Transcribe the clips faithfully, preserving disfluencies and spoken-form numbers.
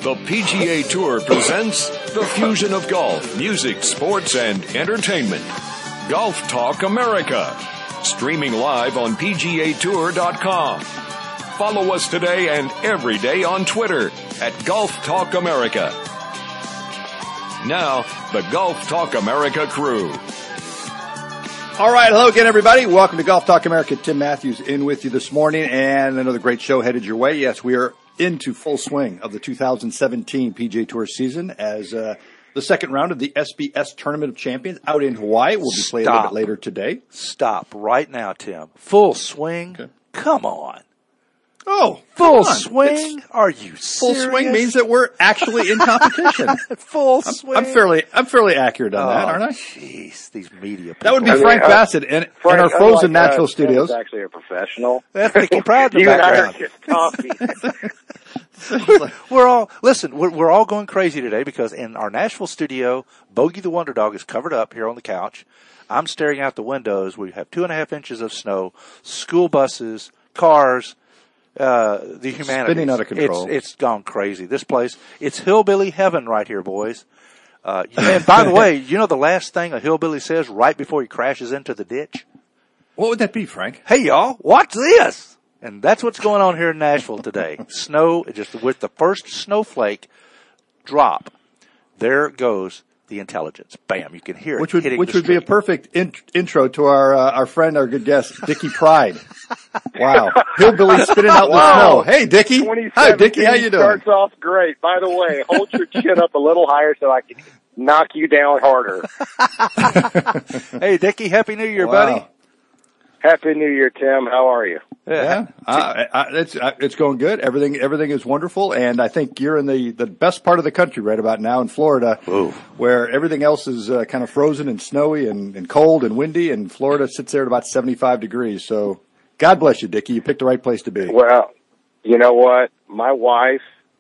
The P G A Tour presents the fusion of golf, music, sports, and entertainment. Golf Talk America. Streaming live on P G A Tour dot com. Follow us today and every day on Twitter at Golf Talk America. Now, the Golf Talk America crew. All right, hello again, everybody. Welcome to Golf Talk America. Tim Matthews in with you this morning, and another great show headed your way. Yes, we are into full swing of the two thousand seventeen P G A Tour season as uh, the second round of the S B S Tournament of Champions out in Hawaii will be played Stop. a little bit later today. Stop right now, Tim. Full swing? Okay. Come on. Oh, full swing? It's, Are you serious? Full swing means that we're actually in competition. Full I'm, swing. I'm fairly, I'm fairly accurate on oh, that, aren't I? Jeez, these media people. That would be I Frank mean, uh, Bassett in, Frank, in our frozen like, Nashville uh, studios. Tim's actually a professional. That's Dickie Pride in the you background. and I are just talking. we're, we're all listen. We're, we're all going crazy today because in our Nashville studio, Bogey the Wonder Dog is covered up here on the couch. I'm staring out the windows. We have two and a half inches of snow, school buses, cars. Uh, the humanity. Spinning out of control. It's, it's gone crazy. This place, it's hillbilly heaven right here, boys. Uh, and by the way, you know the last thing a hillbilly says right before he crashes into the ditch? What would that be, Frank? Hey y'all, watch this! And that's what's going on here in Nashville today. Snow, just with the first snowflake drop, there goes the intelligence. Bam, you can hear it. Which would, hitting which the would be a perfect in, intro to our, uh, our friend, our good guest, Dickie Pride. Wow. Hillbilly spitting out Wow. the snow. Hey, Dickie. Hi, Dickie. How you doing? Starts off great. By the way, hold your chin up a little higher so I can knock you down harder. Hey, Dickie, Happy New Year, Wow. buddy. Happy New Year, Tim. How are you? Yeah, uh, I, it's uh, it's going good. Everything everything is wonderful, and I think you're in the, the best part of the country right about now in Florida, Ooh. where everything else is uh, kind of frozen and snowy and, and cold and windy, and Florida sits there at about seventy-five degrees. So, God bless you, Dickie. You picked the right place to be. Well, you know what? My wife,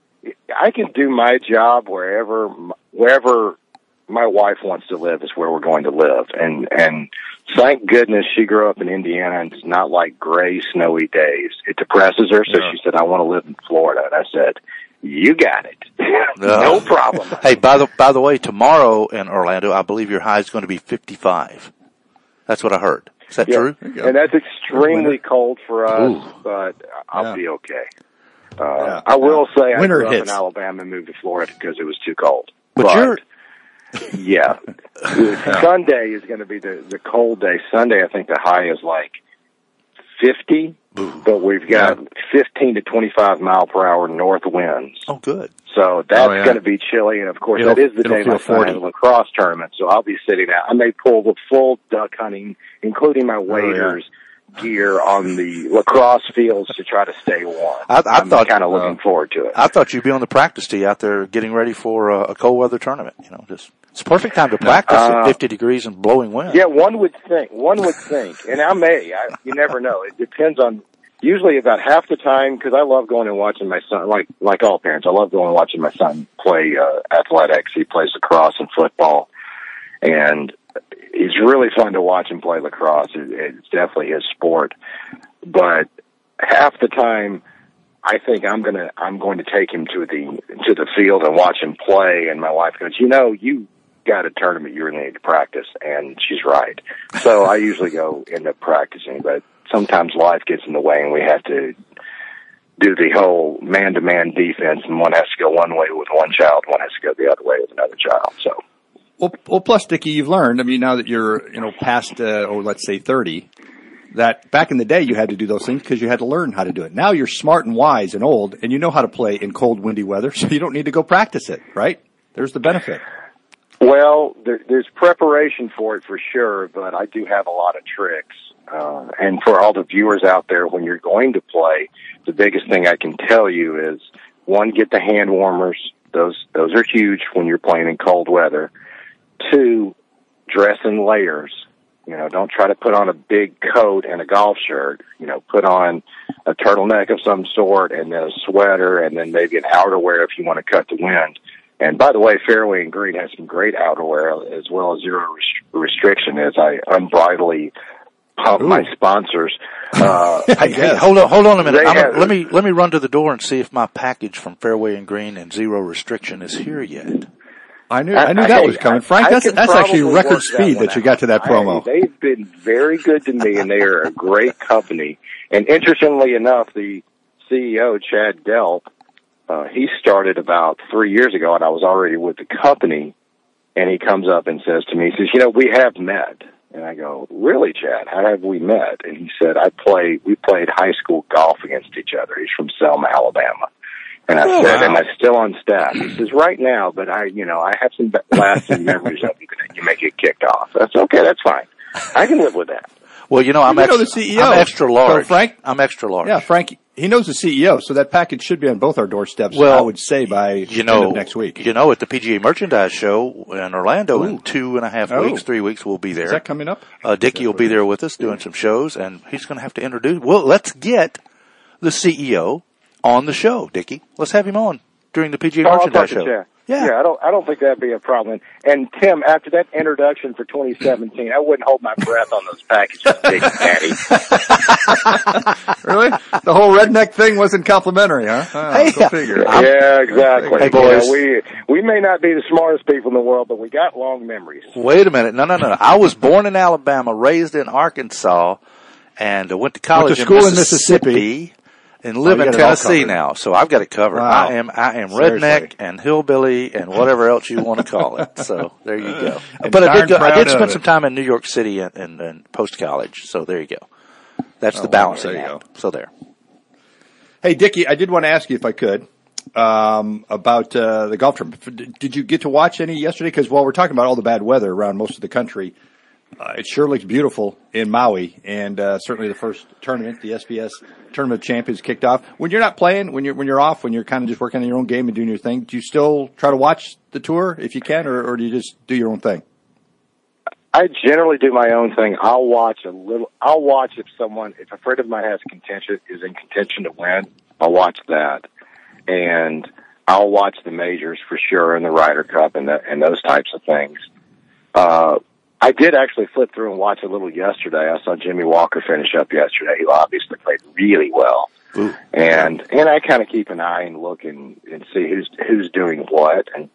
I can do my job wherever wherever my wife wants to live is where we're going to live, and and. Thank goodness she grew up in Indiana and does not like gray, snowy days. It depresses her, so yeah. she said, I want to live in Florida. And I said, you got it. No problem. Hey, by the by the way, tomorrow in Orlando, I believe your high is going to be fifty-five. That's what I heard. Is that yeah. true? And that's extremely cold for us, Ooh. but I'll yeah. be okay. Uh, yeah. I will say I Winter grew up hits. in Alabama and moved to Florida because it was too cold. But, But you're yeah. Sunday is going to be the, the cold day. Sunday, I think the high is like fifty, but we've got yeah. fifteen to twenty-five mile per hour north winds. oh good. So that's Oh, yeah. going to be chilly, and of course It'll- that is the it'll day feel my son forty. has a lacrosse tournament. So I'll be sitting out. I may pull the full duck hunting, including my waders, gear on the lacrosse fields to try to stay warm. I, I I'm thought kind of looking uh, forward to it. I thought you'd be on the practice tee out there getting ready for a, a cold weather tournament. You know, just it's a perfect time to practice Uh, at fifty degrees and blowing wind. Yeah, one would think. One would think, and I may. I, you never know. It depends on. Usually, about half the time, because I love going and watching my son. Like like all parents, I love going and watching my son play uh, athletics. He plays lacrosse and football, and it's really fun to watch him play lacrosse. It, it's definitely his sport, but half the time, I think I'm gonna I'm going to take him to the to the field and watch him play. And my wife goes, you know, you got a tournament you really need to practice, and she's right. So I usually go end up practicing, but sometimes life gets in the way, and we have to do the whole man-to-man defense, and one has to go one way with one child, one has to go the other way with another child. So, Well, well, plus, Dickie, you've learned, I mean, now that you're, you know, past, uh, or let's say thirty, that back in the day you had to do those things because you had to learn how to do it. Now you're smart and wise and old, and you know how to play in cold, windy weather, so you don't need to go practice it, right? There's the benefit. well, there, there's preparation for it for sure, but I do have a lot of tricks. Uh, and for all the viewers out there, when you're going to play, the biggest thing I can tell you is, one, get the hand warmers. Those, those are huge when you're playing in cold weather. Two, dress in layers. You know, don't try to put on a big coat and a golf shirt. You know, put on a turtleneck of some sort and then a sweater and then maybe an outerwear if you want to cut the wind. And by the way, Fairway and Green has some great outerwear as well as zero rest- restriction as I unbridledly pump Ooh. my sponsors. Uh, Hey, hey, hold on, hold on a minute. They I'm have- a, let me let me run to the door and see if my package from Fairway and Green and Zero Restriction is here yet. I knew I knew that Hey, was coming. I- Frank, I that's can that's actually probably record work speed one that you out. got to that promo. I, they've been very good to me, and they are a great company. And interestingly enough, the C E O, Chad Delp, uh, he started about three years ago, and I was already with the company. And he comes up and says to me, he says, "You know, we have met." And I go, "Really, Chad? How have we met?" And he said, "I play. We played high school golf against each other." He's from Selma, Alabama. And I Oh, said, wow. "Am I still on staff?" He says, "Right now, but I, you know, I have some lasting memories of you that you may get kicked off." That's okay. That's fine. I can live with that. Well, you know, I'm You know extra, the C E O. I'm extra large. So, Frank? I'm extra large. Yeah, Frank, he knows the C E O, so that package should be on both our doorsteps, Well, I would say, by You end know, of next week. You know, at the P G A Merchandise Show in Orlando in Ooh. two and a half Oh. weeks, three weeks, we'll be there. Is that coming up? Uh, Dickie will be there with us doing some shows, and he's going to have to introduce. Well, let's get the C E O on the show, Dickie. Let's have him on during the P G A Oh, I'll Merchandise talk to Show. Chad. Yeah. yeah, I don't, I don't think that'd be a problem. And Tim, after that introduction for twenty seventeen, I wouldn't hold my breath on those packages, Big Daddy. Really? The whole redneck thing wasn't complimentary, huh? Oh, Hey, go figure. Yeah, exactly. Hey, boys. You know, we we may not be the smartest people in the world, but we got long memories. Wait a minute. No, no, no. I was born in Alabama, raised in Arkansas, and uh, went to college Went to school in in Mississippi, Mississippi. and live you in got it all Tennessee covered. now. So I've got it covered. Wow. I am I am Seriously. redneck and hillbilly and whatever else you want to call it. So there you go. And But I darn did go, I proud did of spend it. some time in New York City and, and, and post college. So there you go. That's Oh, the wow. balancing There you act. So there. Hey, Dickie, I did want to ask you if I could um, about uh, the golf trip. Did you get to watch any yesterday? Because while we're talking about all the bad weather around most of the country, uh, it sure looks beautiful in Maui, and uh, certainly the first tournament, the S B S Tournament of Champions, kicked off. When you're not playing, when you're when you're off, when you're kind of just working on your own game and doing your thing, do you still try to watch the tour if you can, or, or do you just do your own thing? I generally do my own thing. I'll watch a little. I'll watch if someone, if a friend of mine has contention, is in contention to win. I'll watch that, and I'll watch the majors for sure, and the Ryder Cup, and the, and those types of things. Uh, I did actually flip through and watch a little yesterday. I saw Jimmy Walker finish up yesterday. He obviously played really well, Ooh. and and I kind of keep an eye and look and, and see who's who's doing what and.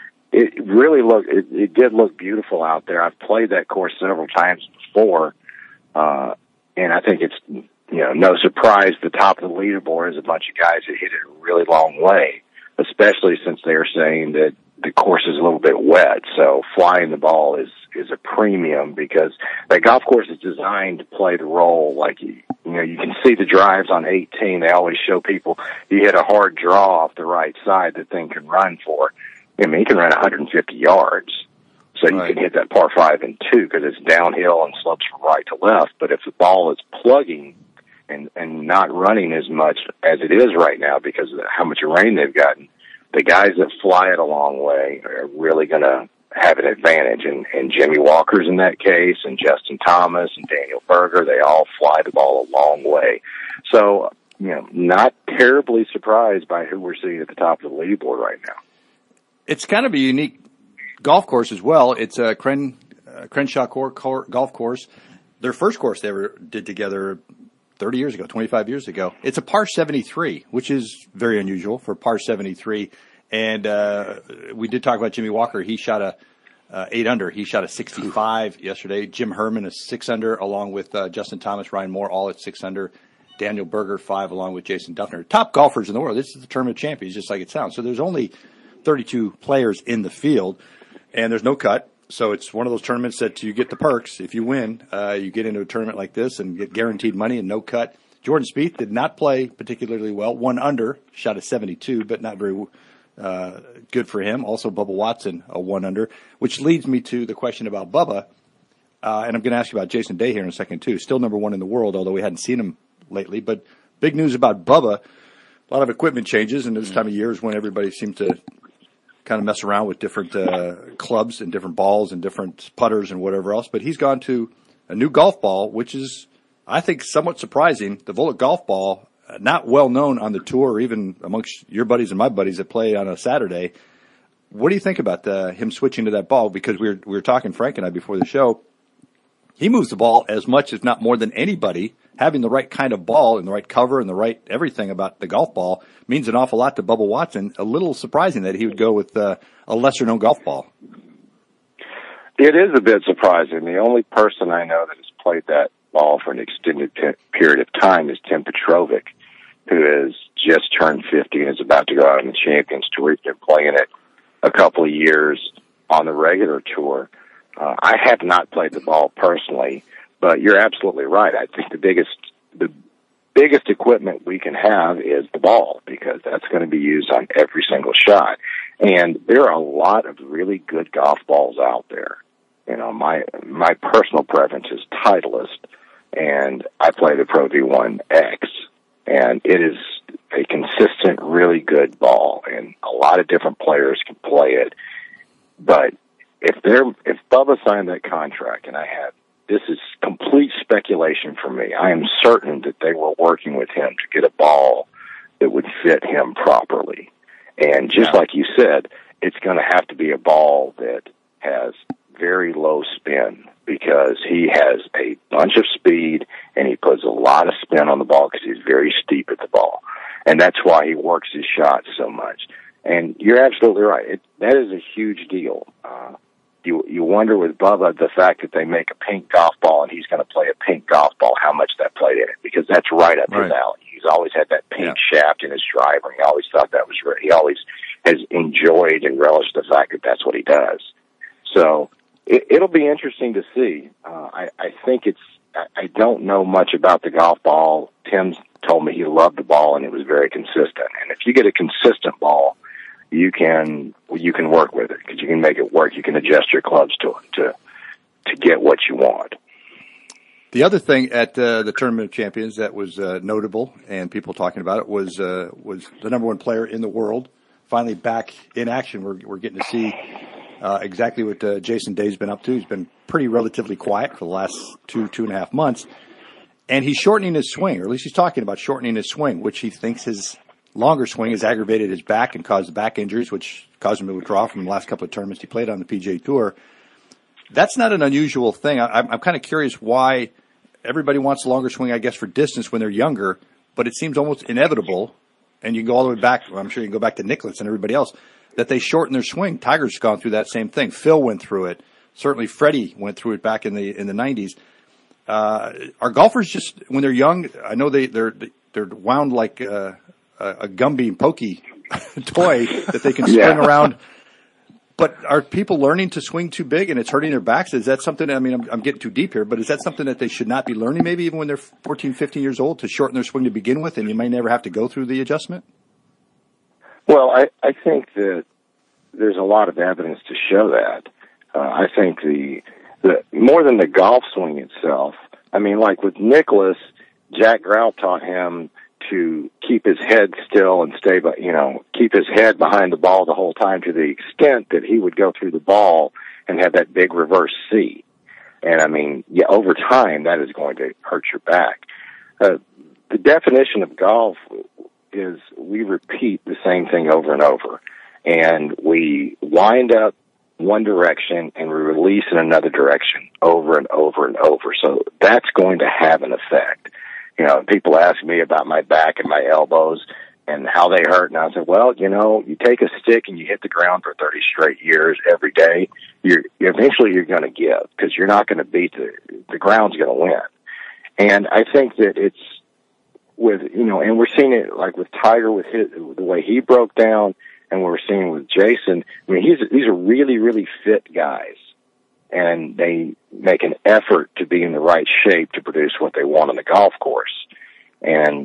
It really looked, it, it did look beautiful out there. I've played that course several times before, uh, and I think it's, you know, no surprise the top of the leaderboard is a bunch of guys that hit it a really long way, especially since they're saying that the course is a little bit wet. So flying the ball is, is a premium because that golf course is designed to play the role. Like, you, you know, you can see the drives on eighteen. They always show people you hit a hard draw off the right side, the thing can run for. I mean, he can run one hundred fifty yards, so you Right. can hit that par five and two because it's downhill and slopes from right to left. But if the ball is plugging and and not running as much as it is right now because of how much rain they've gotten, the guys that fly it a long way are really going to have an advantage. And, and Jimmy Walker's in that case, and Justin Thomas and Daniel Berger, they all fly the ball a long way. So, you know, not terribly surprised by who we're seeing at the top of the leaderboard right now. It's kind of a unique golf course as well. It's a Cren, uh, Crenshaw Cor- Cor- golf course. Their first course they ever did together thirty years ago, twenty-five years ago. It's a par seventy-three, which is very unusual for par seventy-three. And uh, we did talk about Jimmy Walker. He shot a uh, eight under. He shot a sixty-five yesterday. Jim Herman is six under, along with uh, Justin Thomas, Ryan Moore, all at six under. Daniel Berger five, along with Jason Duffner. Top golfers in the world. This is the Tournament of Champions, just like it sounds. So there's only thirty-two players in the field, and there's no cut. So it's one of those tournaments that you get the perks. If you win, uh, you get into a tournament like this and get guaranteed money and no cut. Jordan Spieth did not play particularly well. One under, shot a seventy-two, but not very uh, good for him. Also, Bubba Watson, a one under, which leads me to the question about Bubba. Uh, and I'm going to ask you about Jason Day here in a second, too. Still number one in the world, although we hadn't seen him lately. But big news about Bubba. A lot of equipment changes, and this time of year is when everybody seems to kind of mess around with different uh, clubs and different balls and different putters and whatever else. But he's gone to a new golf ball, which is, I think, somewhat surprising. The Volek golf ball, uh, not well known on the tour or even amongst your buddies and my buddies that play on a Saturday. What do you think about uh, him switching to that ball? Because we were, we were talking, Frank and I, before the show. he moves the ball as much, if not more than anybody. Having the right kind of ball and the right cover and the right everything about the golf ball means an awful lot to Bubba Watson. A little surprising that he would go with uh, a lesser-known golf ball. It is a bit surprising. The only person I know that has played that ball for an extended t- period of time is Tim Petrovic, who has just turned fifty and is about to go out on the Champions Tour. He's been playing it a couple of years on the regular tour. Uh, I have not played the ball personally, but you're absolutely right. I think the biggest the biggest equipment we can have is the ball, because that's going to be used on every single shot. And there are a lot of really good golf balls out there. You know, my my personal preference is Titleist, and I play the Pro V one X, and it is a consistent, really good ball, and a lot of different players can play it. But if they're if Bubba signed that contract, and I have, this is complete speculation for me, I am certain that they were working with him to get a ball that would fit him properly. And just yeah. like you said, it's going to have to be a ball that has very low spin, because he has a bunch of speed and he puts a lot of spin on the ball because he's very steep at the ball. And that's why he works his shots so much. And you're absolutely right. It, that is a huge deal. Uh, you you wonder with Bubba, the fact that they make a pink golf ball and he's going to play a pink golf ball, how much that played in it, because that's right up right. his alley. He's always had that pink yeah. shaft in his driver, and he always thought that was right. He always has enjoyed and relished the fact that that's what he does. So it, it'll be interesting to see. Uh, I, I think it's, I, I don't know much about the golf ball. Tim told me he loved the ball and it was very consistent. And if you get a consistent ball, you can, you can work with it, because you can make it work. You can adjust your clubs to it to, to get what you want. The other thing at uh, the Tournament of Champions that was uh, notable, and people talking about it, was uh, was the number one player in the world finally back in action. We're we're getting to see uh, exactly what uh, Jason Day's been up to. He's been pretty relatively quiet for the last two two and a half months, and he's shortening his swing, or at least he's talking about shortening his swing, which he thinks his longer swing has aggravated his back and caused back injuries, which caused him to withdraw from the last couple of tournaments he played on the P G A Tour. That's not an unusual thing. I, I'm, I'm kind of curious why everybody wants a longer swing, I guess, for distance when they're younger, but it seems almost inevitable, and you can go all the way back, I'm sure you can go back to Nicklaus and everybody else, that they shorten their swing. Tiger's gone through that same thing. Phil went through it. Certainly Freddie went through it back in the in the nineties. Uh, are golfers just, when they're young, I know they, they're they're wound like uh, a Gumby and Pokey toy that they can spin yeah. around. But are people learning to swing too big and it's hurting their backs? Is that something, I mean, I'm, I'm getting too deep here, but is that something that they should not be learning maybe even when they're fourteen, fifteen years old, to shorten their swing to begin with, and you might never have to go through the adjustment? Well, I, I think that there's a lot of evidence to show that. Uh, I think the, the, more than the golf swing itself, I mean, like with Nicklaus, Jack Grout taught him to keep his head still and stay, you know, keep his head behind the ball the whole time, to the extent that he would go through the ball and have that big reverse C. And I mean, yeah, over time, that is going to hurt your back. Uh, the definition of golf is we repeat the same thing over and over, and we wind up one direction and we release in another direction over and over and over. So that's going to have an effect. You know, people ask me about my back and my elbows and how they hurt, and I said, well, you know, you take a stick and you hit the ground for thirty straight years every day, you're eventually you're going to give, because you're not going to beat the the ground's going to win. And I think that it's with, you know, and we're seeing it like with Tiger, with his, the way he broke down, and we're seeing with Jason. I mean, he's these are really really fit guys, and they make an effort to be in the right shape to produce what they want on the golf course. And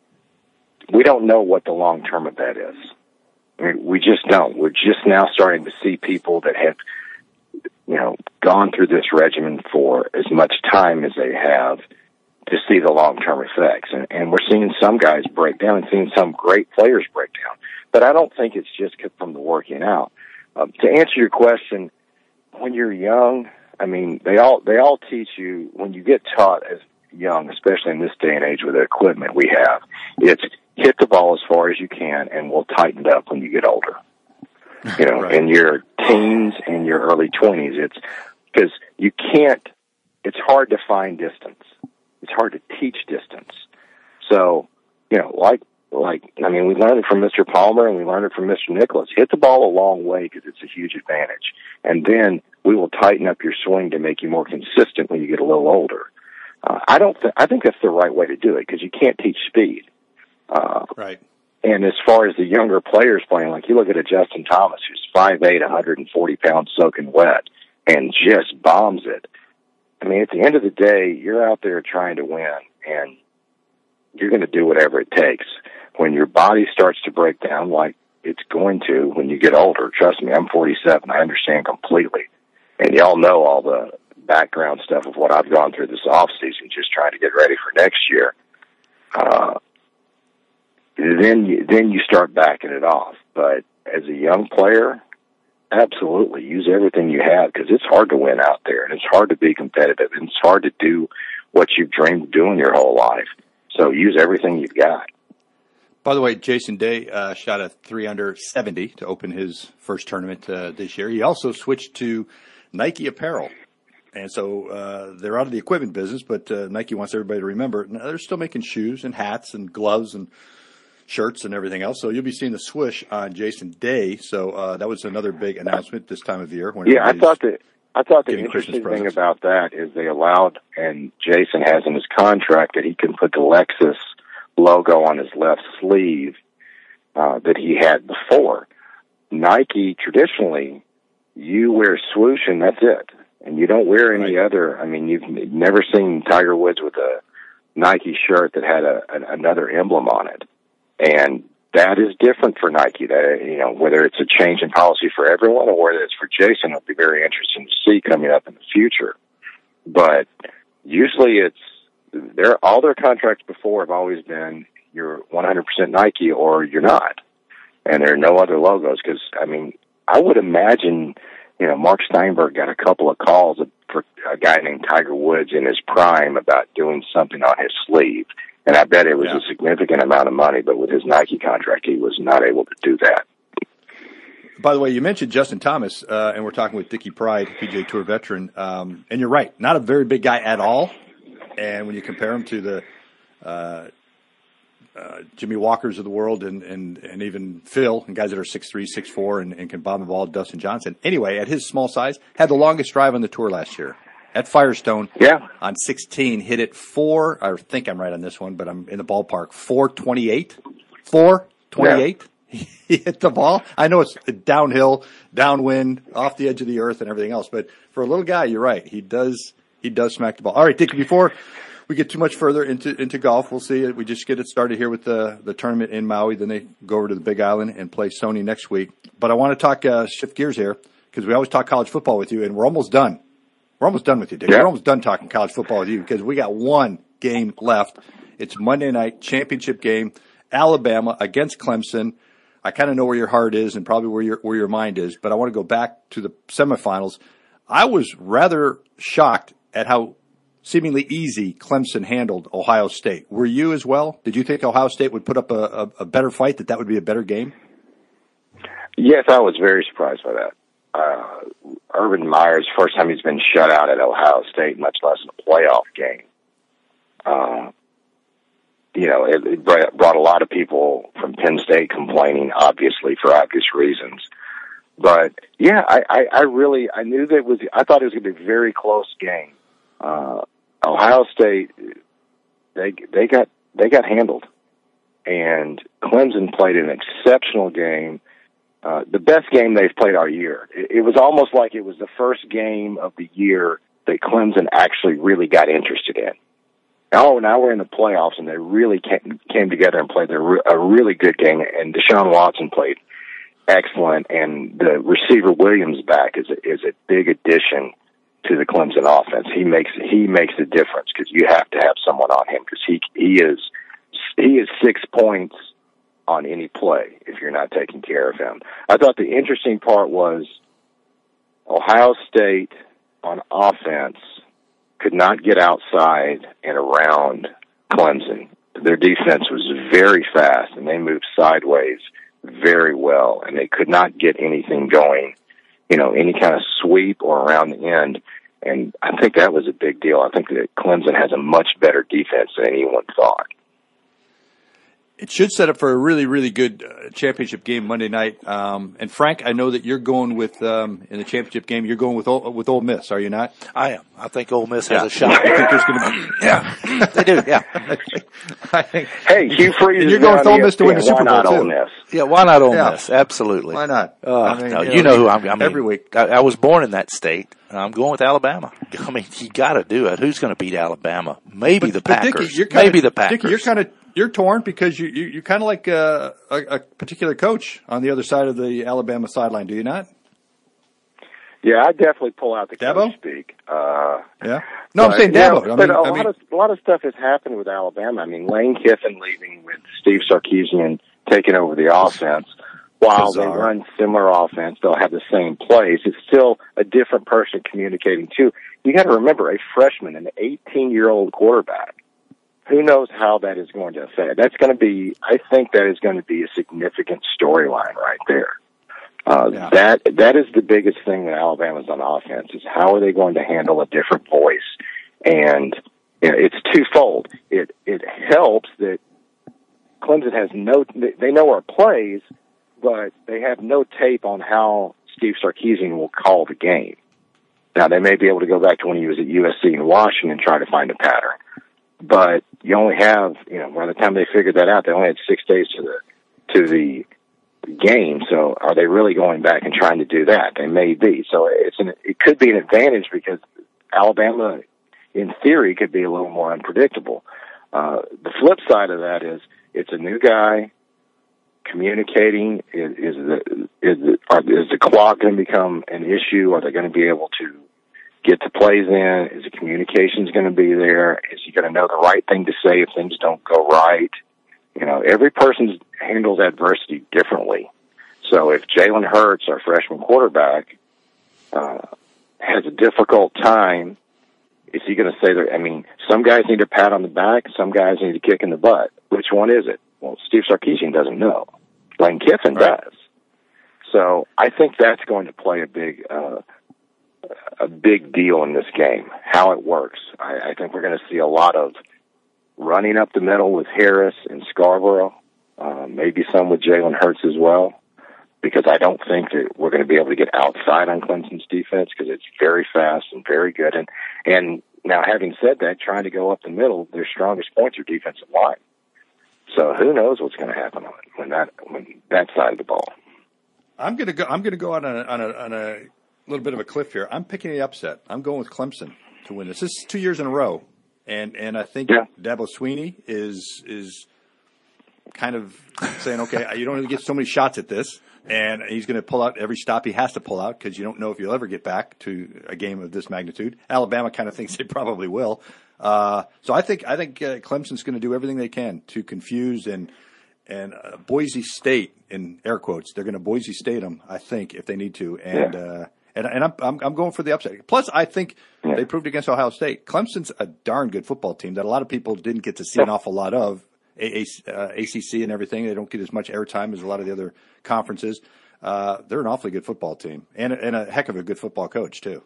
we don't know what the long term of that is. I mean, we just don't. We're just now starting to see people that have, you know, gone through this regimen for as much time as they have to see the long term effects. And, and we're seeing some guys break down and seeing some great players break down. But I don't think it's just from the working out. Um, to answer your question, when you're young, I mean, they all they all teach you, when you get taught as young, especially in this day and age with the equipment we have, it's hit the ball as far as you can, and we'll tighten it up when you get older. You know, right. in your teens and your early twenties, it's because you can't it's hard to find distance. It's hard to teach distance. So, you know, like, like, I mean, we learned it from Mister Palmer and we learned it from Mister Nicholas. Hit the ball a long way because it's a huge advantage. And then we will tighten up your swing to make you more consistent when you get a little older. Uh, I don't th- I think that's the right way to do it because you can't teach speed. Uh, right. And as far as the younger players playing, like you look at a Justin Thomas who's five eight, one hundred forty pounds soaking wet and just bombs it. I mean, at the end of the day, you're out there trying to win, and you're going to do whatever it takes. When your body starts to break down like it's going to when you get older, trust me, I'm forty-seven. I understand completely. And y'all know all the background stuff of what I've gone through this off season, just trying to get ready for next year. Uh, then you, then you start backing it off. But as a young player, absolutely use everything you have because it's hard to win out there and it's hard to be competitive and it's hard to do what you've dreamed of doing your whole life. So use everything you've got. By the way, Jason Day uh, shot a three under seventy to open his first tournament uh, this year. He also switched to Nike apparel. And so uh, they're out of the equipment business, but uh, Nike wants everybody to remember no, they're still making shoes and hats and gloves and shirts and everything else. So you'll be seeing the swoosh on Jason Day. So uh, that was another big announcement this time of year. When yeah, I thought that I thought the Christmas interesting thing presents. about that is they allowed, and Jason has in his contract that he can put the Lexus logo on his left sleeve uh, that he had before. Nike, traditionally, you wear swoosh and that's it. And you don't wear any right. other, I mean, you've never seen Tiger Woods with a Nike shirt that had a, an, another emblem on it. And that is different for Nike. That, you know, whether it's a change in policy for everyone or whether it's for Jason, it'll be very interesting to see coming up in the future. But usually it's, Their all their contracts before have always been you're one hundred percent Nike or you're not, and there are no other logos. Because I mean, I would imagine, you know, Mark Steinberg got a couple of calls for a guy named Tiger Woods in his prime about doing something on his sleeve, and I bet it was yeah. a significant amount of money. But with his Nike contract, he was not able to do that. By the way, you mentioned Justin Thomas, uh, and we're talking with Dickie Pride, P G A Tour veteran, um, and you're right, not a very big guy at all. And when you compare him to the uh, uh, Jimmy Walkers of the world and, and, and even Phil, and guys that are six three, six four, and, and can bomb the ball, Dustin Johnson. Anyway, at his small size, had the longest drive on the tour last year. At Firestone, yeah. on sixteen, hit it four, I think I'm right on this one, but I'm in the ballpark, four twenty-eight. four twenty-eight. Yeah. He hit the ball. I know it's downhill, downwind, off the edge of the earth and everything else, but for a little guy, you're right. He does He does smack the ball. All right, Dick, before we get too much further into, into golf, we'll see. We just get it started here with the, the tournament in Maui. Then they go over to the Big Island and play Sony next week. But I want to talk, uh, shift gears here, because we always talk college football with you, and we're almost done. We're almost done with you, Dick. Yeah. We're almost done talking college football with you, because we got one game left. It's Monday night championship game, Alabama against Clemson. I kind of know where your heart is and probably where your where your mind is, but I want to go back to the semifinals. I was rather shocked at how seemingly easy Clemson handled Ohio State. Were you as well? Did you think Ohio State would put up a, a, a better fight, that that would be a better game? Yes, I was very surprised by that. Uh, Urban Meyer's first time he's been shut out at Ohio State, much less in a playoff game. Uh, you know, it, it brought a lot of people from Penn State complaining, obviously, for obvious reasons. But, yeah, I, I, I really, I knew that it was, I thought it was going to be a very close game. Uh, Ohio State, they, they got, they got handled. And Clemson played an exceptional game. Uh, the best game they've played all year. It, it was almost like it was the first game of the year that Clemson actually really got interested in. Now, now we're in the playoffs, and they really came, came together and played a, re- a really good game. And Deshaun Watson played excellent, and the receiver Williams back is a, is a big addition to the Clemson offense. He makes he makes a difference because you have to have someone on him because he he is he is six points on any play if you're not taking care of him. I thought the interesting part was Ohio State on offense could not get outside and around Clemson. Their defense was very fast, and they moved sideways very well, and they could not get anything going, you know, any kind of sweep or around the end. and I think that was a big deal. I think that Clemson has a much better defense than anyone thought. It should set up for a really, really good uh, championship game Monday night. Um, and Frank, I know that you're going with um, in the championship game. You're going with Ole, with Ole Miss, are you not? I am. I think Ole Miss has yeah. a shot. I think there's going to be. Yeah, they do. Yeah. I think. Hey, Hugh Freeze. And you're going with Ole Miss to win the Super Bowl too. too. Ole Miss? Yeah, why not Ole yeah. Miss? Absolutely. Why not? Uh, I mean, no, you you know, know who I'm. I mean, every week. I, I was born in that state. I'm going with Alabama. I mean, you got to do it. Who's going to beat Alabama? Maybe but, the but Packers. Dickie, you're kinda, Maybe the Packers. Dickie, you're kind of you're torn because you, you you're kind of like uh, a, a particular coach on the other side of the Alabama sideline. Do you not? Yeah, I definitely pull out the Dabo? coach speak. Uh, yeah. No, but, I'm saying you Dabo. know, I but mean, a I lot mean, of a lot of stuff has happened with Alabama. I mean, Lane Kiffin leaving with Steve Sarkisian taking over the offense. While bizarre. they run similar offense, they'll have the same plays. It's still a different person communicating too. You got to remember, a freshman, an eighteen-year-old quarterback. Who knows how that is going to affect? That's going to be. I think that is going to be a significant storyline right there. Uh, yeah. That that is the biggest thing that Alabama's on offense is how are they going to handle a different voice? And you know, it's twofold. It it helps that Clemson has no. They know our plays, but they have no tape on how Steve Sarkisian will call the game. Now they may be able to go back to when he was at U S C and Washington and try to find a pattern, but you only have you know by the time they figured that out, they only had six days to the to the game. So are they really going back and trying to do that? They may be. So it's an, it could be an advantage because Alabama, in theory, could be a little more unpredictable. Uh, the flip side of that is it's a new guy communicating. Is, is the is the, are, is the clock going to become an issue? Are they going to be able to get the plays in? Is the communications going to be there? Is he going to know the right thing to say if things don't go right? You know, every person handles adversity differently. So if Jalen Hurts, our freshman quarterback, uh, has a difficult time, is he going to say that? I mean, some guys need a pat on the back, some guys need a kick in the butt. Which one is it? Well, Steve Sarkisian doesn't know. Lane Kiffin right. does. So I think that's going to play a big, uh, a big deal in this game. How it works. I, I think we're going to see a lot of running up the middle with Harris and Scarborough, uh, maybe some with Jalen Hurts as well, because I don't think that we're going to be able to get outside on Clemson's defense because it's very fast and very good. And, and now, having said that, trying to go up the middle, their strongest points are defensive line. So who knows what's going to happen on it when that when that side of the ball. I'm going to go. I'm going to go on a, on a on a little bit of a cliff here. I'm picking the upset. I'm going with Clemson to win this. This is two years in a row. And and I think yeah. Dabo Swinney is is kind of saying, okay, you don't really get so many shots at this, and he's going to pull out every stop he has to pull out because you don't know if you'll ever get back to a game of this magnitude. Alabama kind of thinks they probably will. Uh, so I think I think uh, Clemson's going to do everything they can to confuse and and uh, Boise State in air quotes. They're going to Boise State them, I think, if they need to, and. Yeah. Uh, And, and I'm, I'm I'm going for the upset. Plus, I think yeah. they proved against Ohio State. Clemson's a darn good football team that a lot of people didn't get to see an awful lot of. A, A, uh, A C C and everything, they don't get as much airtime as a lot of the other conferences. Uh, they're an awfully good football team and, and a heck of a good football coach, too.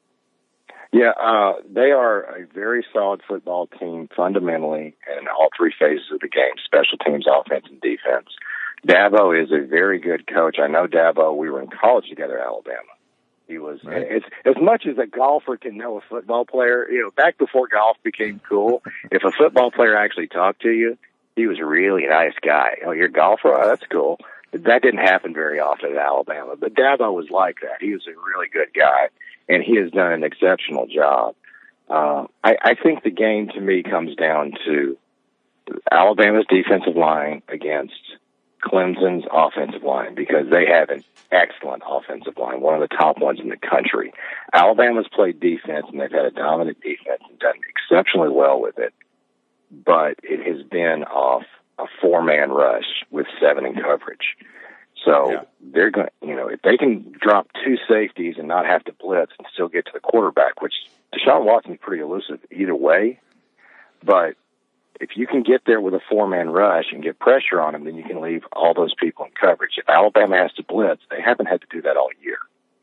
Yeah, uh, they are a very solid football team fundamentally in all three phases of the game, special teams, offense, and defense. Dabo is a very good coach. I know Dabo. We were in college together at Alabama. He was right. as as much as a golfer can know a football player. You know, back before golf became cool, if a football player actually talked to you, he was a really nice guy. Oh, you're a golfer? Oh, that's cool. That didn't happen very often at Alabama, but Dabo was like that. He was a really good guy, and he has done an exceptional job. Uh, I, I think the game to me comes down to Alabama's defensive line against Clemson's offensive line because they have an excellent offensive line, one of the top ones in the country. Alabama's played defense, and they've had a dominant defense and done exceptionally well with it, but it has been off a four-man rush with seven in coverage. So yeah. they're going, you know, if they can drop two safeties and not have to blitz and still get to the quarterback, which Deshaun Watson's pretty elusive either way, but if you can get there with a four-man rush and get pressure on them, then you can leave all those people in coverage. If Alabama has to blitz, they haven't had to do that all year.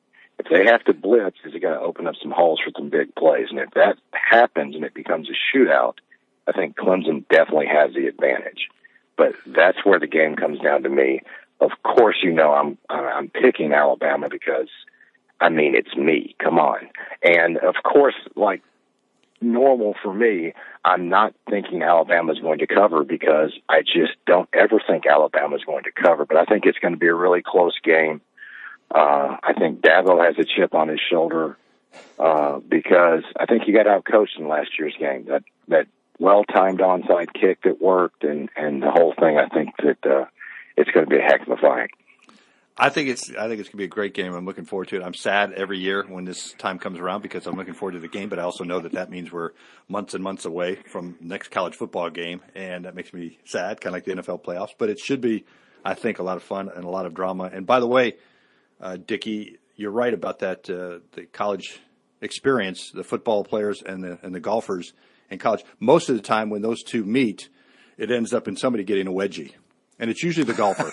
if they have to blitz, is it going to open up some holes for some big plays? And if that happens and it becomes a shootout, I think Clemson definitely has the advantage. But that's where the game comes down to me. Of course, you know I'm I'm picking Alabama because, I mean, it's me. Come on. And, of course, like normal for me, I'm not thinking Alabama's going to cover because I just don't ever think Alabama's going to cover. But I think it's going to be a really close game. Uh, I think Dabo has a chip on his shoulder uh, because I think he got outcoached in last year's game. That that well-timed onside kick that worked and, and the whole thing, I think that uh, it's going to be a heck of a fight. I think it's I think it's going to be a great game. I'm looking forward to it. I'm sad every year when this time comes around because I'm looking forward to the game, but I also know that that means we're months and months away from the next college football game, and that makes me sad, kind of like the N F L playoffs. But it should be, I think, a lot of fun and a lot of drama. And by the way, uh, Dickie, you're right about that, uh, the college experience, the football players and the and the golfers in college. Most of the time when those two meet, it ends up in somebody getting a wedgie, and it's usually the golfer.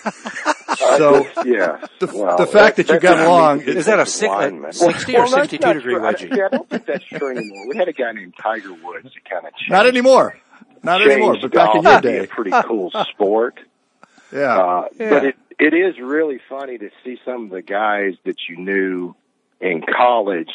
So uh, yeah, the, well, the fact that you got along, I mean, is that a six, uh, sixty well, or sixty-two degree true. wedgie? I, I don't think that's true anymore. We had a guy named Tiger Woods that kind of changed. Not anymore, not anymore. But back in your day, a pretty cool sport. Yeah. Uh, yeah. But it it is really funny to see some of the guys that you knew in college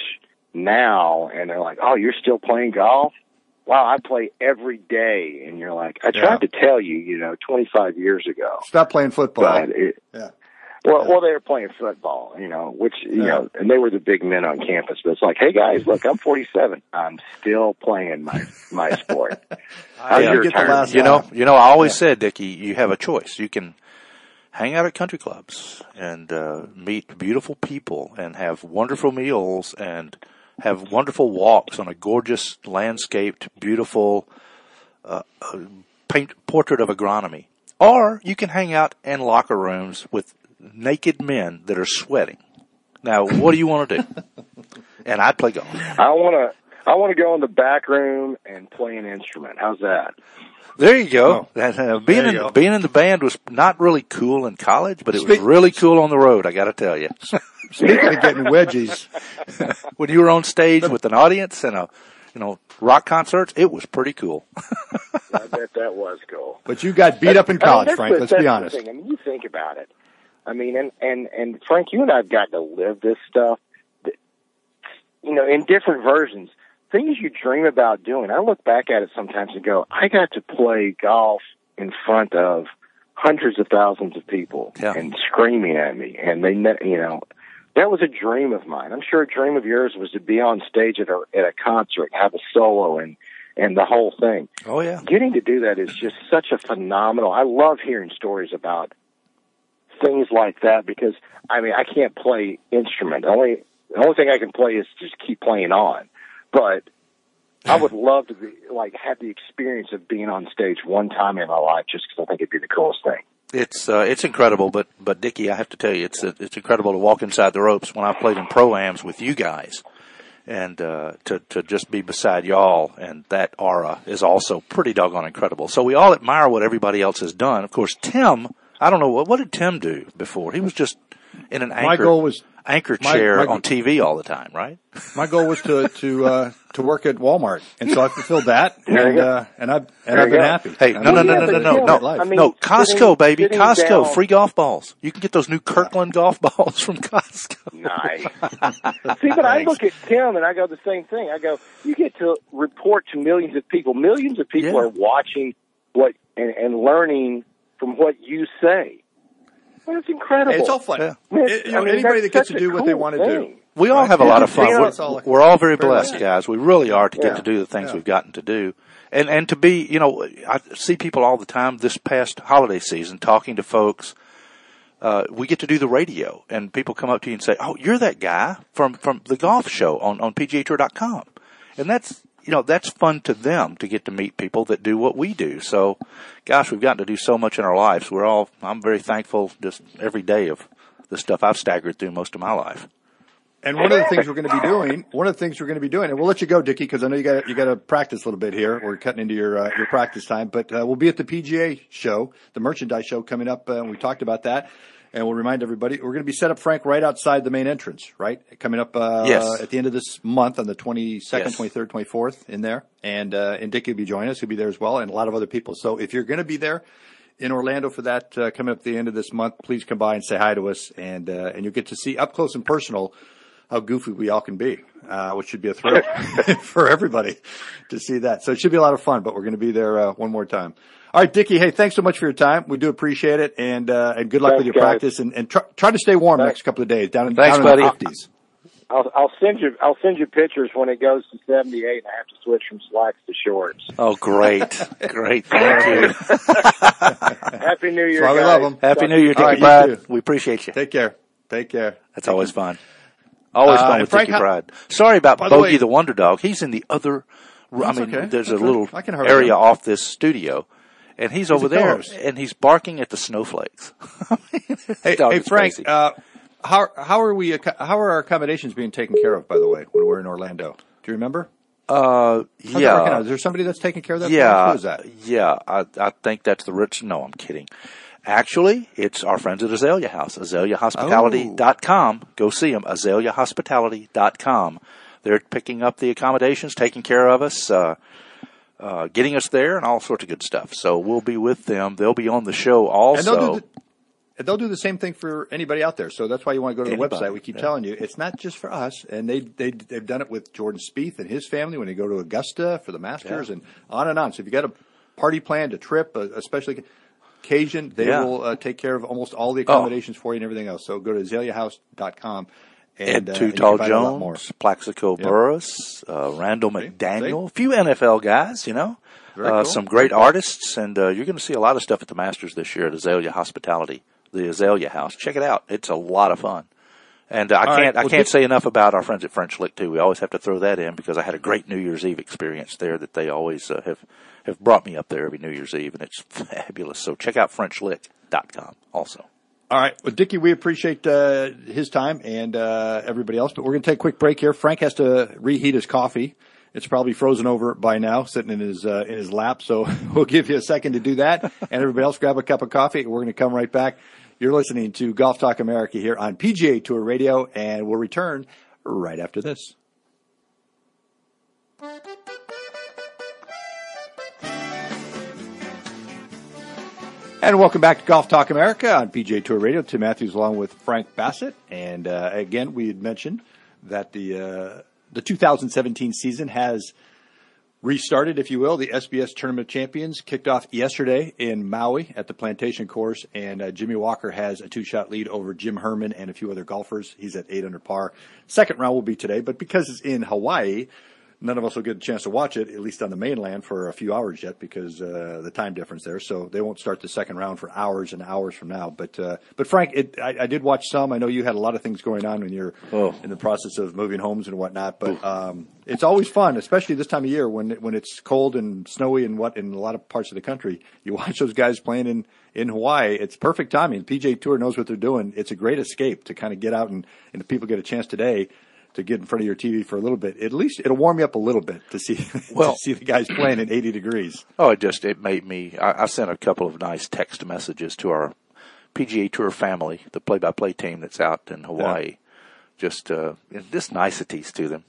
now, and they're like, "Oh, you're still playing golf? Wow, I play every day." And you're like, I tried Yeah. to tell you, you know, twenty-five years ago. Stop playing football. But it, Yeah. Well, Yeah. well, they were playing football, you know, which, you Yeah. know, and they were the big men on campus. But it's like, hey, guys, look, I'm forty-seven. I'm still playing my my sport. How's Yeah. your Get the retirement? last You know, laugh. you know, I always said, Dickie, you have a choice. You can hang out at country clubs and uh, meet beautiful people and have wonderful meals and have wonderful walks on a gorgeous, landscaped, beautiful uh, uh, paint portrait of agronomy. Or you can hang out in locker rooms with naked men that are sweating. Now, what do you want to do? And I'd play golf. I want to. I want to go in the back room and play an instrument. How's that? There you go. Oh. Uh, being There in you go. being in the band was not really cool in college, but it was Speak- really cool on the road. I got to tell you. Speaking of getting wedgies, When you were on stage with an audience and a, you know, rock concerts, it was pretty cool. I bet that was cool. but you got beat up in I mean, college, that's Frank. the- Let's that's be the honest. thing. I mean, you think about it. I mean, and, and, and Frank, you and I have gotten to live this stuff, that, you know, in different versions. Things you dream about doing. I look back at it sometimes and go, I got to play golf in front of hundreds of thousands of people Yeah. and screaming at me. And they, ne- you know, that was a dream of mine. I'm sure a dream of yours was to be on stage at a, at a concert, have a solo and, and the whole thing. Oh, yeah. Getting to do that is just such a phenomenal. I love hearing stories about things like that because I mean I can't play instrument. The only the only thing I can play is just keep playing on. But I would love to be like have the experience of being on stage one time in my life just because I think it'd be the coolest thing. It's uh, it's incredible, but but Dickie, I have to tell you, it's it's incredible to walk inside the ropes when I played in pro-ams with you guys, and uh, to to just be beside y'all, and that aura is also pretty doggone incredible. So we all admire what everybody else has done. Of course, Tim, I don't know what what did Tim do before? He was just in an anchor My goal was anchor my- chair my- on T V all the time, right? my goal was to to uh, to work at Walmart, and so I fulfilled that, There and you go. uh, and I've and There I've you been go. happy. Hey, I no, no, mean, no, Yeah, no, but no, no, yeah, no. I mean, No, Costco, sitting- baby, sitting Costco, down- free golf balls. You can get those new Kirkland golf balls from Costco. Nice. See, but I look at Tim and I go the same thing. I go, you get to report to millions of people. Millions of people Yeah. are watching what and, and learning from what you say. Well, it's incredible. Hey, it's all fun. Yeah. It- you know, I mean, anybody that that's gets to such do a what they cool want to do. thing. We all have a lot of fun. Yeah, We're, it's all- we're all very very blessed, lucky. guys. We really are to get Yeah. to do the things Yeah. we've gotten to do. And and to be, you know, I see people all the time this past holiday season talking to folks. Uh, we get to do the radio, and people come up to you and say, "Oh, you're that guy from, from the golf show on, on P G A Tour dot com." And that's, you know, that's fun to them to get to meet people that do what we do. So, gosh, we've gotten to do so much in our lives. We're all, I'm very thankful just every day of the stuff I've staggered through most of my life. And one of the things we're going to be doing, one of the things we're going to be doing, and we'll let you go, Dickie, because I know you got you got to practice a little bit here. We're cutting into your uh, your practice time, but uh, we'll be at the P G A show, the merchandise show coming up, uh, and we talked about that. And we'll remind everybody, we're going to be set up, Frank, right outside the main entrance, right? Coming up uh, Yes. at the end of this month on the twenty-second, Yes. twenty-third, twenty-fourth in there. And, uh, and Dickie will be joining us. He'll be there as well, and a lot of other people. So if you're going to be there in Orlando for that uh, coming up at the end of this month, please come by and say hi to us. And, uh, and you'll get to see up close and personal how goofy we all can be, uh, which should be a thrill for everybody to see that. So it should be a lot of fun, but we're going to be there uh, one more time. All right, Dickie, hey, thanks so much for your time. We do appreciate it, and uh, and good luck Thanks, with your guys. practice, and, and try, try to stay warm the Thanks. next couple of days down in, Thanks, down in buddy. the fifties. I'll, I'll send you. I'll send you pictures when it goes to seventy-eight, and I have to switch from slacks to shorts. Oh, great. Great. Thank you. Happy New Year, That's why we guys. love 'em. Happy New Year, Dickie All right, you Bride. too. We appreciate you. Take care. Take care. That's always fun. Always Uh, fun and with Frank, Dickie how- Bride. Sorry about By the Bogey way- the Wonder Dog. He's in the other, I That's mean, okay. there's That's a right. little I can hurry area up. off this studio, and he's, over a there, co-host. and he's barking at the snowflakes. Hey, Dog hey is Frank, crazy. uh, how how are we? How are our accommodations being taken care of? By the way, when we're in Orlando, do you remember? uh, How's that working out? yeah. Is there somebody that's taking care of that? Yeah. Who is that? Yeah, I, I think that's the rich. No, I'm kidding. Actually, it's our friends at Azalea House, azalea hospitality dot com. Go see them, azalea hospitality dot com. They're picking up the accommodations, taking care of us, uh, uh, getting us there, and all sorts of good stuff. So we'll be with them. They'll be on the show also. And they'll do the, and they'll do the same thing for anybody out there. So that's why you want to go to the Anybody, website. We keep yeah. telling you, it's not just for us. And they, they, they've done it with Jordan Spieth and his family when they go to Augusta for the Masters, Yeah. and on and on. So if you got a party planned, a trip, a, especially occasion, they Yeah. will uh, take care of almost all the accommodations for you and everything else. So go to azalea house dot com. Ed And, uh, and you can Tall find out a lot more. Jones, Plaxico Yeah. Burris, uh, Randall See? McDaniel, a few N F L guys, you know, Very uh, cool. some great artists, and uh, you're going to see a lot of stuff at the Masters this year at Azalea Hospitality, the Azalea House. Check it out; it's a lot of fun. And uh, I All can't, right. I Well, can't Dick- say enough about our friends at French Lick too. We always have to throw that in because I had a great New Year's Eve experience there that they always uh, have have brought me up there every New Year's Eve, and it's fabulous. So check out French Lick dot com also. All right. Well, Dickie, we appreciate uh, his time and uh, everybody else, but we're going to take a quick break here. Frank has to reheat his coffee. It's probably frozen over by now, sitting in his uh, in his lap. So we'll give you a second to do that, and everybody else grab a cup of coffee. We're going to come right back. You're listening to Golf Talk America here on P G A Tour Radio, and we'll return right after this. And welcome back to Golf Talk America on P G A Tour Radio. Tim Matthews along with Frank Bassett. And uh, again, we had mentioned that the uh, the two thousand seventeen season has restarted, if you will. The S B S Tournament of Champions kicked off yesterday in Maui at the Plantation Course, and uh, Jimmy Walker has a two-shot lead over Jim Herman and a few other golfers. He's at eight under par. Second round will be today, but because it's in Hawaii, none of us will get a chance to watch it, at least on the mainland, for a few hours yet because uh, the time difference there. So they won't start the second round for hours and hours from now. But uh, but Frank, it, I, I did watch some. I know you had a lot of things going on when you're Oh. in the process of moving homes and whatnot. But um, it's always fun, especially this time of year when when it's cold and snowy and what in a lot of parts of the country. You watch those guys playing in, in Hawaii. It's perfect timing. The P G A Tour knows what they're doing. It's a great escape to kind of get out and, and if people get a chance today to get in front of your T V for a little bit. At least it'll warm you up a little bit to see Well- to see the guys playing at eighty degrees. Oh, it just, it made me, I, I sent a couple of nice text messages to our P G A Tour family, the play-by-play team that's out in Hawaii. Yeah. Just, uh, just niceties to them.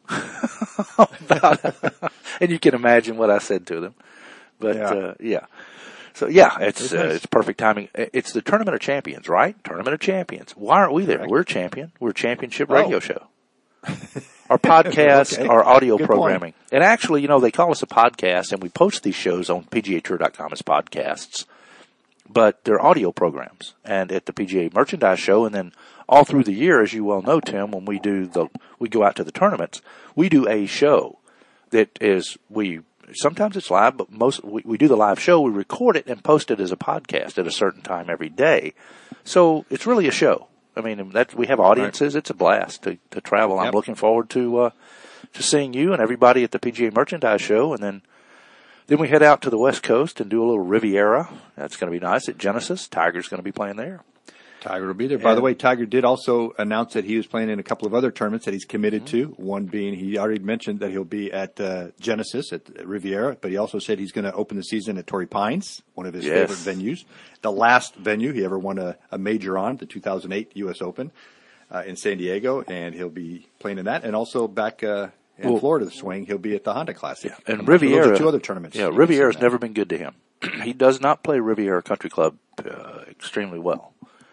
And you can imagine what I said to them. But, Yeah. uh, yeah. So yeah, it's, It's uh, nice. it's perfect timing. It's the Tournament of Champions, right? Tournament of Champions. Why aren't we there? Correct. We're a champion. We're a championship Oh. radio show. Our podcast, Okay. our audio Good point. programming. And actually, you know, they call us a podcast, and we post these shows on P G A Tour dot com as podcasts. But they're audio programs. And at the P G A Merchandise Show, and then all through the year, as you well know, Tim, when we do the, we go out to the tournaments, we do a show that is, we, sometimes it's live, but most, we, we do the live show, we record it and post it as a podcast at a certain time every day. So it's really a show. I mean, that we have audiences. It's a blast to, to travel. I'm Yep. looking forward to, uh, to seeing you and everybody at the P G A Merchandise Show. And then, then we head out to the West Coast and do a little Riviera. That's going to be nice at Genesis. Tiger's going to be playing there. Tiger will be there. By And- the way, Tiger did also announce that he was playing in a couple of other tournaments that he's committed Mm-hmm. to. One being, he already mentioned that he'll be at uh, Genesis at Riviera, but he also said he's going to open the season at Torrey Pines, one of his Yes. favorite venues. The last venue he ever won a, a major on, the two thousand eight U S Open uh, in San Diego, and he'll be playing in that. And also back uh, in Well- Florida swing, he'll be at the Honda Classic. And So Riviera, those are two other tournaments. Yeah, you can Riviera's see never been good to him. He does not play Riviera Country Club uh, extremely well.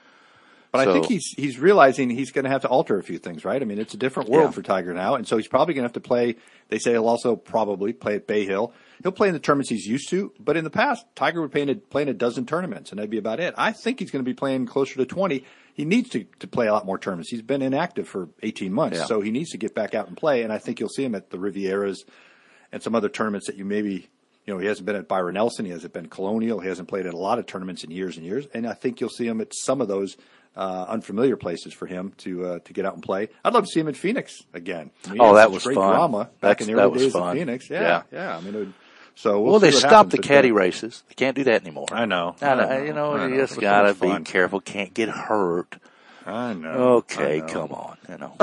But So- I think he's he's realizing he's going to have to alter a few things, right? I mean, it's a different world Yeah. for Tiger now, and so he's probably going to have to play. They say he'll also probably play at Bay Hill. He'll play in the tournaments he's used to, but in the past, Tiger would play in a, play in a dozen tournaments, and that'd be about it. I think he's going to be playing closer to twenty. He needs to, to play a lot more tournaments. He's been inactive for eighteen months, Yeah. so he needs to get back out and play, and I think you'll see him at the Rivieras and some other tournaments that you maybe, you know, he hasn't been at Byron Nelson, he hasn't been Colonial, he hasn't played at a lot of tournaments in years and years, and I think you'll see him at some of those uh, unfamiliar places for him to uh, to get out and play. I'd love to see him in Phoenix again. I mean, he Oh, had that such was great fun. drama back That's- in the that early was days fun. of Phoenix. Yeah, Yeah. yeah. I mean, it would, so we'll, Well, see they what stopped happens, the but, caddy uh, races. They can't do that anymore. I know. I know. I know. You know, I you know. just It's gotta much be fun. careful. Can't get hurt. I know. Okay, I know. come on. You know.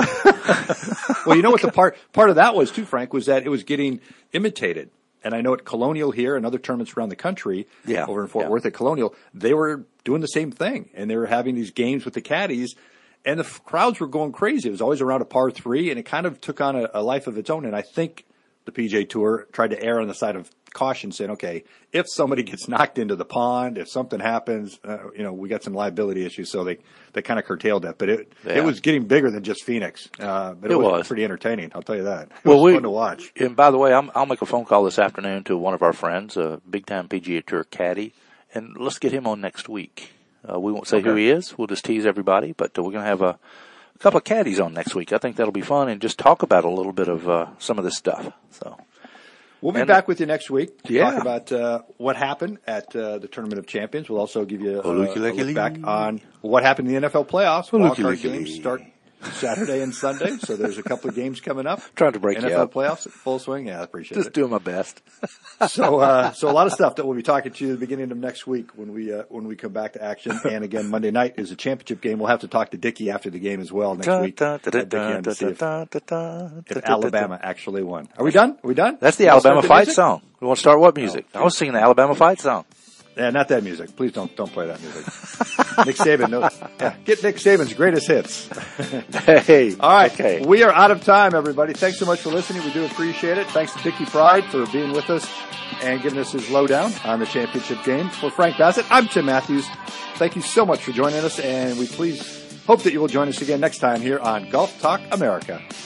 Well, you know what the part part of that was too, Frank, was that it was getting imitated. And I know at Colonial here and other tournaments around the country, Yeah, over in Fort yeah. Worth at Colonial, they were doing the same thing, and they were having these games with the caddies, and the f- crowds were going crazy. It was always around a par three, and it kind of took on a, a life of its own. And I think the P G A Tour tried to err on the side of caution, saying, okay, if somebody gets knocked into the pond, if something happens, uh, you know, we got some liability issues, so they, they kind of curtailed that. But it Yeah. it was getting bigger than just Phoenix. Uh, but it, It was, was. pretty entertaining, I'll tell you that. It Well, was we- fun to watch. And by the way, I'm, I'll make a phone call this afternoon to one of our friends, a big-time P G A Tour caddy, and let's get him on next week. Uh, we won't say who Okay. he is. We'll just tease everybody, but uh, we're going to have a, a couple of caddies on next week. I think that'll be fun and just talk about a little bit of uh, some of this stuff. So. We'll be And- back with you next week to Yeah. talk about uh, what happened at uh, the Tournament of Champions. We'll also give you uh, a Looky-looky-lee. look back on what happened in the N F L playoffs. Wild card Looky-looky-lee. games start Saturday and Sunday, so there's a couple of games coming up. Trying to break N you F L up. playoffs at full swing. Yeah, I appreciate Just it. doing my best. So, uh, so a lot of stuff that we'll be talking to you at the beginning of next week when we uh, when we come back to action. And again, Monday night is a championship game. We'll have to talk to Dickie after the game as well next week. Have Dickie on to see if, if Alabama actually won. Are we done? Are we done? That's the You wanna Alabama start fight music? song. We want to start what music? I was singing the Alabama fight song. Yeah, not that music. Please don't don't play that music. Nick Saban, no, yeah, get Nick Saban's greatest hits. Hey. All right, Okay. we are out of time, everybody. Thanks so much for listening. We do appreciate it. Thanks to Dickie Pride for being with us and giving us his lowdown on the championship game. For Frank Bassett, I'm Tim Matthews. Thank you so much for joining us, and we please hope that you will join us again next time here on Golf Talk America.